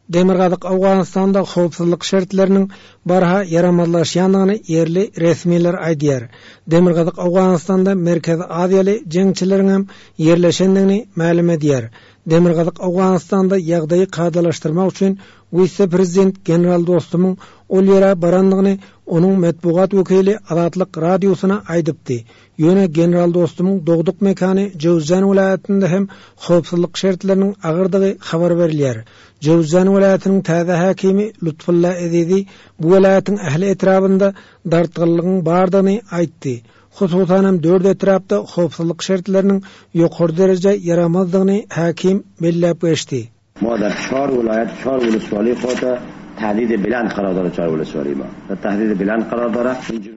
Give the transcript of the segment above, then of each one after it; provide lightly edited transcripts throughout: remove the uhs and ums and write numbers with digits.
Demirgazyk Awganistanda howpsuzlyk şertleriniň barha yaramazlaşýanyny yerli resmiler aýdýar. Demirgazyk Awganistanda Merkezi Aziýaly jeňçileriň hem yerleşendigini ma'lum edýär. Demirgazyk Awganistanda ýagdaýy kadalaşdyrmak üçin vice-prezident general dostumyň ol ýere barandygyny onuň matbuat wekili Azatlyk radiosuna aýdypdy. Ýöne general dostumyň dogduk mekany Jowzjan vilayatynda hem howpsuzlyk şertleriniň agyrdygy habar berilýär. Jowzjan vilayatynyň täze hakimi Lutfulla Ezizi bu vilayatyň ähli etrabynda dartgynlygyň bardygyny aýtdy. Hususan hem 4 etrapda howpsuzlyk şertleriniň ýokary derejede yaramazdygyny hakim belläp geçdi. ما در 4 ولایت 4 ولسوالی خود تهدید بلند قرار داره. 4 ولسوالی ما تهدید بلند قرار داره.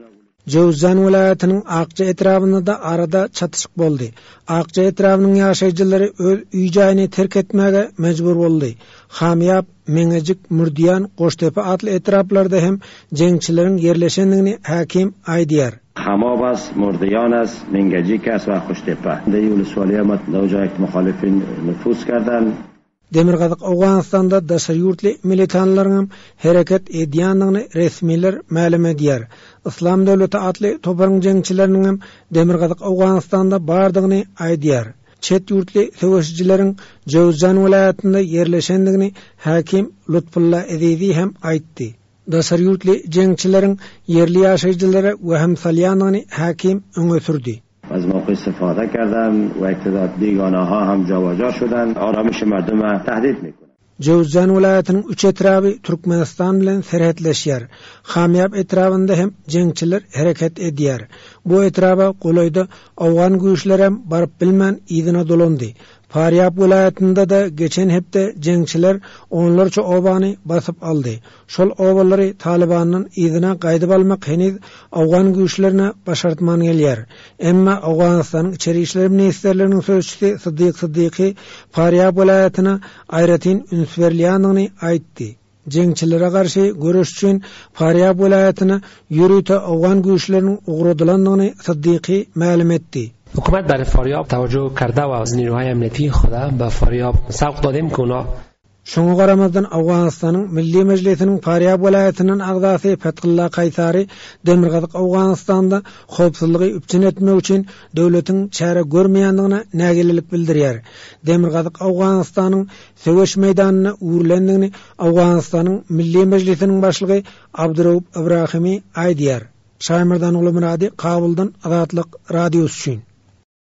Jowzjan vilayatynyň Akça etrabynda da arada çatışyk boldy. Akça etrabynyň ýaşaýjylary öz üý jaýyny terk etmäge mejbur boldy. Hamyap, Meňejik, Murdiýan, Goştepe atly etraplarda hem jeňçileriň yerleşendigini hakim aýdýar. Hamabas, Murdiyanas, Meňejik ve Goştepe. Deýi ولسوالی ما dawjayk muhalifin nüfus kardan. Demirgazyk Awganistanda daşary ýurtly militanlaryň hereket edýändigini resmiler ma'lum edýär. Islam döwleti atly toparyň jeňçileriniň hem Demirgazyk Awganistanda bardygyny aýdýar. Çet ýurtly söwüşçileriň Jowzjan vilayatynda yerleşendigini hakim Lutfulla Ezizi hem aýtdy. Daşary ýurtly jeňçileriň yerli ýaşaýjylary we hem salýanyny hakim öňe sürdi. از موقع استفاده کردن و اقتدار بیگانه ها هم جابجا شدن آرامش مردم را تهدید میکنن. Jowzjan vilayatynyň 3 etraby Türkmenistan bilen serhetleşýär. Hamyap etrabynda hem jeňçiler hereket edýär. Bu etraba golayda Awgan güýçleri hem baryp bilmän ýygyna dolandy. Faryab vilayatynda da geçen hepde jeňçiler onlarça obany basyp aldy. Şol obalary Talibanyň ýygyna gaýdyp almak heniz Awgan güýçlerine başartman gelýär. Emma Awganistanyň içeri işler ministrliginiň sözçüsi Siddiqy Faryab vilayatyna aýratyn üns berilýändigini aýtdy. Jeňçilere garşy görüş üçin Faryab vilayatyna ýürüte Awgan güýçleriniň ugradylandygyny Siddiqy ma'lum etdi. حکومت برای فاریاب توجه کرده و از نیروهای امنیتی خود به فاریاب سوق دادیم که اونا Şoňa garamazdan Awganistanyň Milli Mejlisiniň Faryab welaýatynyň agzasy Fethulla Kaysary Demirgazyk Awganistanda howpsuzlygy üpçün etmek üçin döwletiň çäre görmeýändigine nägelelik bildirýär. Demirgazyk Awganistanyň söwüş meýdanyna urulendigini Awganistanyň Milli Mejlisiniň başlygy Abdurrahim Ibrahimi aýdýar. Şaýmyrdan Ulumrady Kabuldan Azatlyk radiosy üçin.